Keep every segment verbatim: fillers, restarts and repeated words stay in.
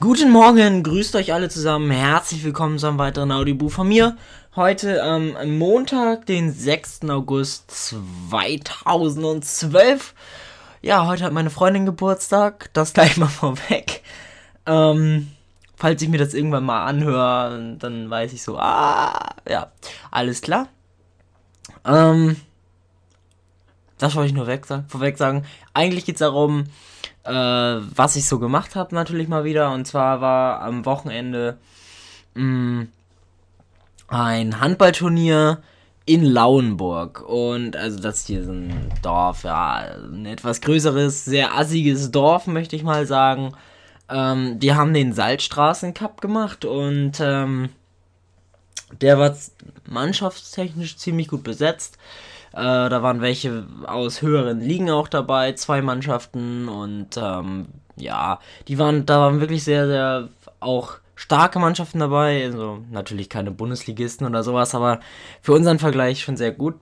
Guten Morgen, grüßt euch alle zusammen, herzlich willkommen zu einem weiteren Audiobuch von mir. Heute am ähm, Montag, den sechsten August zweitausendzwölf. Ja, heute hat meine Freundin Geburtstag, das gleich mal vorweg. Ähm, falls ich mir das irgendwann mal anhöre, dann weiß ich so, ah, ja, alles klar. Ähm, das wollte ich nur weg, vorweg sagen. Eigentlich geht es darum, äh, was ich so gemacht habe, natürlich mal wieder. Und zwar war am Wochenende mh, ein Handballturnier in Lauenburg. Und also das hier ist ein Dorf, ja, ein etwas größeres, sehr assiges Dorf, möchte ich mal sagen. Ähm, die haben den Salzstraßen-Cup gemacht und ähm, der war mannschaftstechnisch ziemlich gut besetzt. Äh, da waren welche aus höheren Ligen auch dabei, zwei Mannschaften und ähm, ja, die waren, da waren wirklich sehr, sehr auch starke Mannschaften dabei, also natürlich keine Bundesligisten oder sowas, aber für unseren Vergleich schon sehr gut.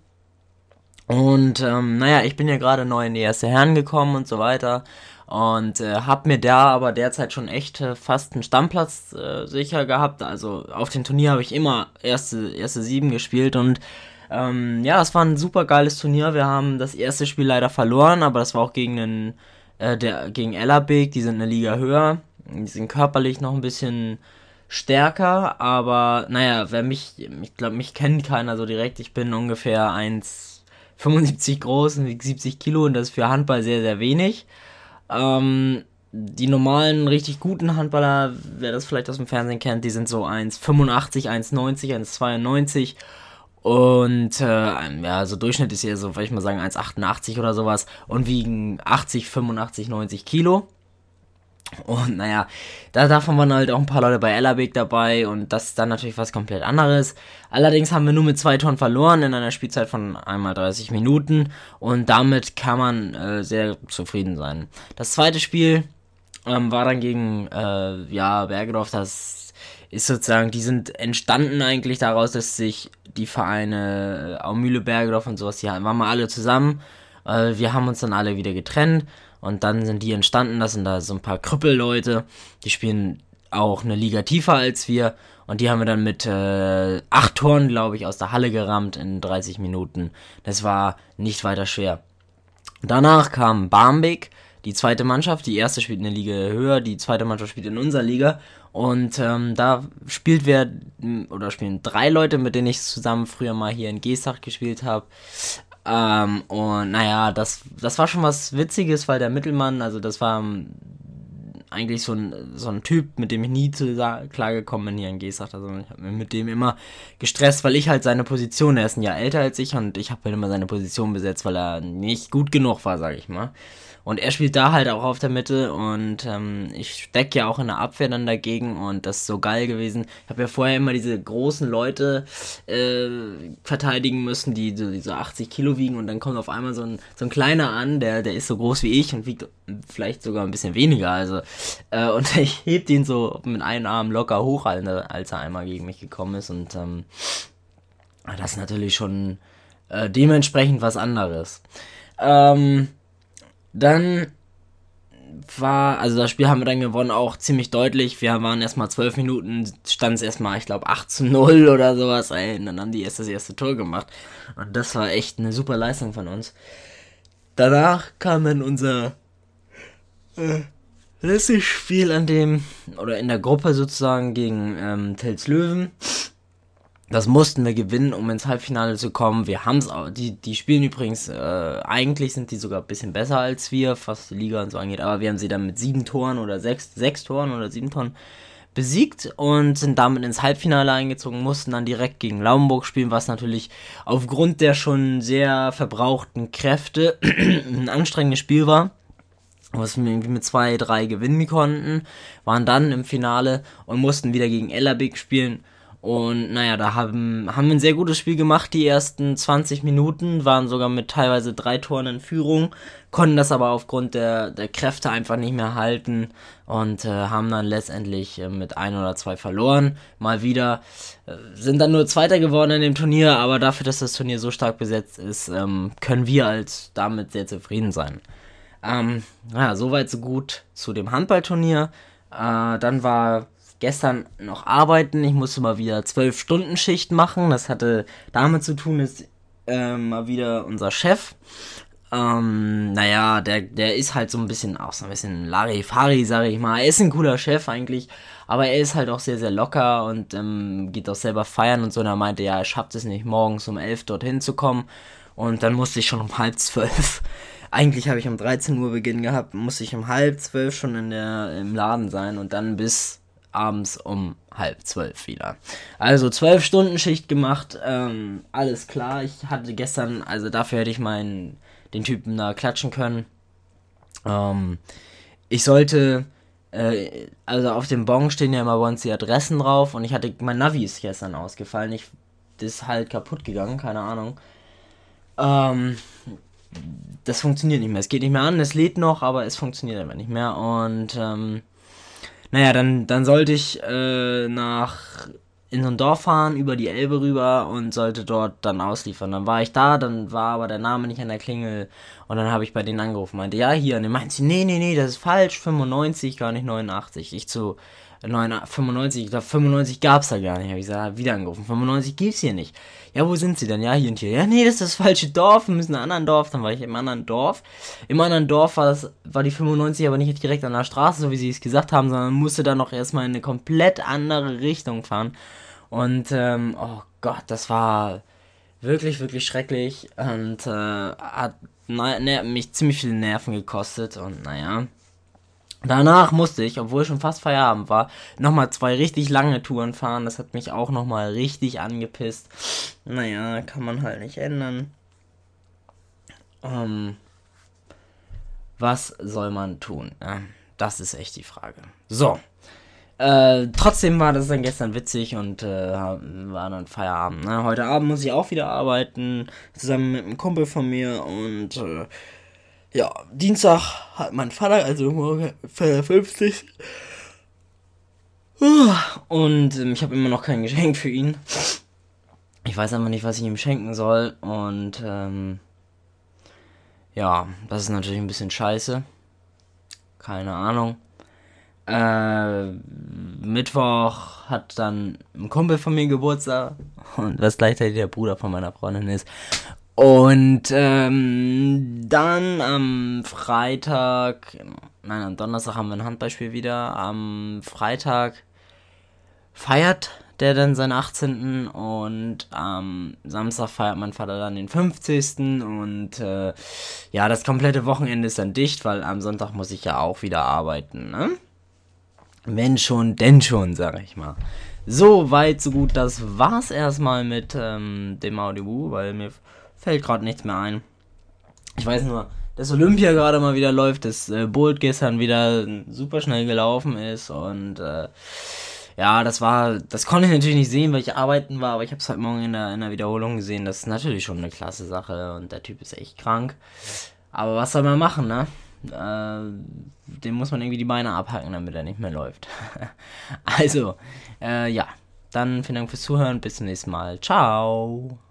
Und ähm, naja, ich bin ja gerade neu in die erste Herren gekommen und so weiter und äh, hab mir da aber derzeit schon echt äh, fast einen Stammplatz äh, sicher gehabt. Also auf dem Turnier habe ich immer erste, erste sieben gespielt und ähm, ja, es war ein super geiles Turnier. Wir haben das erste Spiel leider verloren, aber das war auch gegen einen, äh, der, gegen Ellerbeek, die sind eine Liga höher. Die sind körperlich noch ein bisschen stärker, aber naja, wer mich, ich glaube, mich kennt keiner so direkt. Ich bin ungefähr eins fünfundsiebzig groß und wiege siebzig Kilo und das ist für Handball sehr, sehr wenig. Ähm, die normalen, richtig guten Handballer, wer das vielleicht aus dem Fernsehen kennt, die sind so eins fünfundachtzig, eins neunzig, eins zweiundneunzig und äh, ja, so Durchschnitt ist hier so, würde ich mal sagen, eins achtundachtzig oder sowas und wiegen achtzig, fünfundachtzig, neunzig Kilo. Und naja, da davon waren halt auch ein paar Leute bei Ellerbeek dabei und das ist dann natürlich was komplett anderes. Allerdings haben wir nur mit zwei Toren verloren in einer Spielzeit von einmal dreißig Minuten und damit kann man äh, sehr zufrieden sein. Das zweite Spiel ähm, war dann gegen äh, ja, Bergedorf. Das ist sozusagen, die sind entstanden eigentlich daraus, dass sich die Vereine äh, Aumühle, Bergedorf und sowas, die waren mal alle zusammen. Äh, wir haben uns dann alle wieder getrennt. Und dann sind die entstanden, das sind da so ein paar Krüppelleute, die spielen auch eine Liga tiefer als wir. Und die haben wir dann mit äh, acht Toren, glaube ich, aus der Halle gerammt in dreißig Minuten. Das war nicht weiter schwer. Danach kam Barmbek, die zweite Mannschaft. Die erste spielt in der Liga höher, die zweite Mannschaft spielt in unserer Liga. Und ähm, da spielt wer, oder spielen drei Leute, mit denen ich zusammen früher mal hier in Geestach gespielt habe. Ähm, und naja, das, das war schon was Witziges, weil der Mittelmann, also das war um, eigentlich so ein, so ein Typ, mit dem ich nie zu klar gekommen bin hier in Geestach. Also ich habe mir mit dem immer gestresst, weil ich halt seine Position, er ist ein Jahr älter als ich und ich habe halt immer seine Position besetzt, weil er nicht gut genug war, sag ich mal. Und er spielt da halt auch auf der Mitte und ähm, ich stecke ja auch in der Abwehr dann dagegen und das ist so geil gewesen. Ich habe ja vorher immer diese großen Leute äh, verteidigen müssen, die so, die so achtzig Kilo wiegen und dann kommt auf einmal so ein, so ein kleiner an, der, der ist so groß wie ich und wiegt vielleicht sogar ein bisschen weniger. Also äh, und ich heb den so mit einem Arm locker hoch, als er einmal gegen mich gekommen ist und ähm, das ist natürlich schon äh, dementsprechend was anderes. Ähm... Dann war, also das Spiel haben wir dann gewonnen, auch ziemlich deutlich. Wir waren erstmal zwölf Minuten, stand es erstmal, ich glaube, acht zu null oder sowas, ey, und dann haben die erst das erste Tor gemacht. Und das war echt eine super Leistung von uns. Danach kam dann unser äh, letztes Spiel an dem, oder in der Gruppe sozusagen gegen ähm, Tels Löwen. Das mussten wir gewinnen, um ins Halbfinale zu kommen. Wir haben es auch. Die, die spielen übrigens, äh, eigentlich sind die sogar ein bisschen besser als wir, was die Liga und so angeht. Aber wir haben sie dann mit sieben Toren oder sechs, sechs Toren oder sieben Toren besiegt und sind damit ins Halbfinale eingezogen, mussten dann direkt gegen Lauenburg spielen, was natürlich aufgrund der schon sehr verbrauchten Kräfte ein anstrengendes Spiel war. Was wir irgendwie mit zwei drei gewinnen konnten, waren dann im Finale und mussten wieder gegen Ellerbeek spielen. Und naja, da haben, haben wir ein sehr gutes Spiel gemacht, die ersten zwanzig Minuten, waren sogar mit teilweise drei Toren in Führung, konnten das aber aufgrund der, der Kräfte einfach nicht mehr halten und äh, haben dann letztendlich äh, mit ein oder zwei verloren. Mal wieder äh, sind dann nur Zweiter geworden in dem Turnier, aber dafür, dass das Turnier so stark besetzt ist, ähm, können wir als damit sehr zufrieden sein. Ähm, ja, soweit so gut zu dem Handballturnier. Äh, dann war gestern noch arbeiten. Ich musste mal wieder zwölf Stunden Schicht machen. Das hatte damit zu tun, dass äh, mal wieder unser Chef, ähm, naja, der, der ist halt so ein bisschen, auch so ein bisschen Larifari, sag ich mal. Er ist ein cooler Chef eigentlich, aber er ist halt auch sehr, sehr locker und ähm, geht auch selber feiern und so. Und er meinte, ja, er schafft es nicht, morgens um elf dorthin zu kommen. Und dann musste ich schon um halb zwölf. Eigentlich habe ich um dreizehn Uhr Beginn gehabt, musste ich um halb zwölf schon in der, im Laden sein und dann bis abends um halb zwölf wieder. Also zwölf Stunden Schicht gemacht, ähm, alles klar. Ich hatte gestern, also dafür hätte ich meinen, den Typen da klatschen können. Ähm, ich sollte, äh, also auf dem Bon stehen ja immer bei uns die Adressen drauf und ich hatte, mein Navi ist gestern ausgefallen. Ich, das ist halt kaputt gegangen, keine Ahnung. Ähm, Das funktioniert nicht mehr. Es geht nicht mehr an, es lädt noch, aber es funktioniert einfach nicht mehr. Und ähm, naja, dann, dann sollte ich äh, nach in so ein Dorf fahren, über die Elbe rüber und sollte dort dann ausliefern. Dann war ich da, dann war aber der Name nicht an der Klingel und dann habe ich bei denen angerufen, meinte, ja, hier, und dann meinte sie, nee, nee, nee, das ist falsch, fünfundneunzig, gar nicht neunundachtzig. Ich zu neun, fünfundneunzig, ich glaube fünfundneunzig gab's da gar nicht. Habe ich gesagt, wieder angerufen, fünfundneunzig gibt's hier nicht. Ja, wo sind sie denn? Ja, hier und hier. Ja, nee, das ist das falsche Dorf, wir müssen in einem anderen Dorf. Dann war ich im anderen Dorf. Im anderen Dorf war das, war die fünfundneunzig aber nicht direkt an der Straße, so wie sie es gesagt haben, sondern musste dann noch erstmal in eine komplett andere Richtung fahren. Und, ähm, oh Gott, das war wirklich, wirklich schrecklich und äh, hat na, ne, mich ziemlich viele Nerven gekostet und naja. Danach musste ich, obwohl schon fast Feierabend war, nochmal zwei richtig lange Touren fahren. Das hat mich auch nochmal richtig angepisst. Naja, kann man halt nicht ändern. Ähm, was soll man tun? Ja, das ist echt die Frage. So. Äh, trotzdem war das dann gestern witzig und äh, war dann Feierabend. Ne? Heute Abend muss ich auch wieder arbeiten, zusammen mit einem Kumpel von mir und äh, ja, Dienstag hat mein Vater, also morgen fünfzig. Und ähm, ich habe immer noch kein Geschenk für ihn. Ich weiß einfach nicht, was ich ihm schenken soll. Und ähm, ja, das ist natürlich ein bisschen scheiße. Keine Ahnung. Äh, Mittwoch hat dann ein Kumpel von mir Geburtstag. Und was gleichzeitig der Bruder von meiner Freundin ist. Und ähm, dann am Freitag, nein, am Donnerstag haben wir ein Handballspiel wieder. Am Freitag feiert der dann seinen achtzehnten und am Samstag feiert mein Vater dann den fünfzigsten und äh, ja, das komplette Wochenende ist dann dicht, weil am Sonntag muss ich ja auch wieder arbeiten, ne? Wenn schon, denn schon, sag ich mal. So weit, so gut, das war's erstmal mit ähm, dem Audio, weil mir fällt gerade nichts mehr ein. Ich weiß nur, dass Olympia gerade mal wieder läuft, dass äh, Bolt gestern wieder super schnell gelaufen ist und äh, ja, das war, das konnte ich natürlich nicht sehen, weil ich arbeiten war, aber ich habe es heute Morgen in der, in der Wiederholung gesehen. Das ist natürlich schon eine klasse Sache und der Typ ist echt krank. Aber was soll man machen, ne? Äh, dem muss man irgendwie die Beine abhacken, damit er nicht mehr läuft. Also, äh, ja. Dann vielen Dank fürs Zuhören. Bis zum nächsten Mal. Ciao.